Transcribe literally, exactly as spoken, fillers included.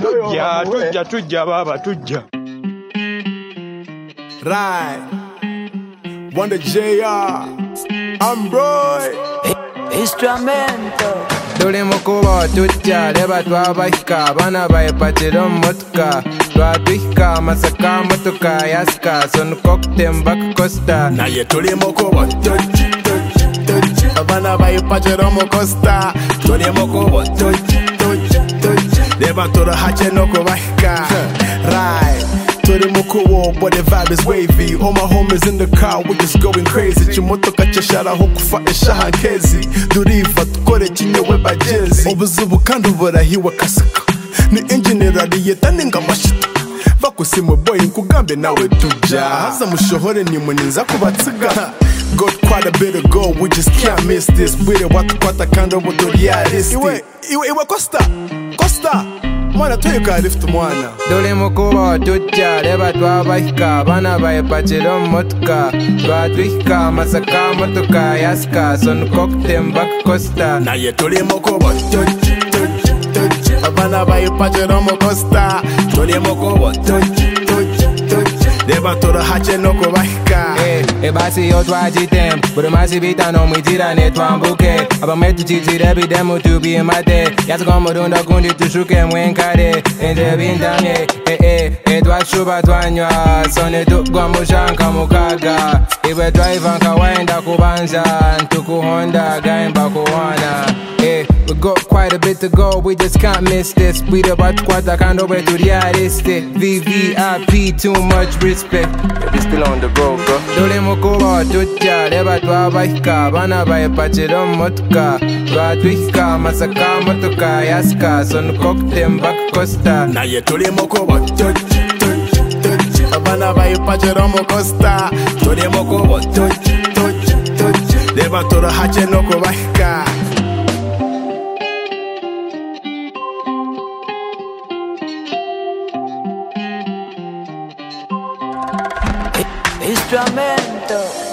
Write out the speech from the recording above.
tujja tujja tujja baba tujja. Right. Wonder J R. I'm Roy. Instrumento. Tuli mukuba tujja leba twabahika abana bayipakira mu motoka twatwihika masaka motoka yasika sonukokute mbaka costa naye tuli mukuba tujja tujja abana bayipakira mu costa tuli mukuba tujja tujja tujja leba turahache no kubahika. Right. Turi mukuwo, but the vibe is wavy. All my homies in the car, we just going crazy. Chimotoka chashara hokufa eshaha kezi. Duriva tukore chinyewe bajezi. Obuzubu kandi burahiwa kasaka. Ni engineer aliyeta ninga mashita. Bakusimwe boy nkugambe nawe tujja. Haza mushohore ni muninza kubatsiga. Got quite a bit ago, we just can't miss this. Bwire watu kwata kando buduriaristi. Iwe, iwe, iwe Costa, Costa. Mwana tuyuka lift mwana. Tuli mukuba tujja leba twabahika abana bayipakira mu motoka twatwihika masaka motoka yasika sonukokute mbaka costa naye tuli mukuba tujja tujja tujja abana bayipakira mu costa tuli mukuba tujja tujja tujja leba turahache no kubahika. Ebasi yo twajitem buri masi bitano mwitira netwambuke abametu chitire bidemu tubimate yasika murunda kundi tushuke mwenkare ende bindamye eh eh etwashuba twanywa sone tugwa mushanka mukaga iwe driver nkawenda kubanza ntukuhonda gaimba kuwana. Eh, we got quite a bit to go, we just can't miss this. We the bat kwata kando wetu realistic. V V I P, too much respect. Yeah, we still on the road, bro. Tuli mukuba tujja leba twabahika abana bayipakira mu motoka twatwihika masaka motoka yasika sonukokute mbaka costa naye tuli mukuba tujja tujja tujja abana bayipakira mu costa tuli mukuba tujja tujja tujja leba turahache no kubahika. Instrumento.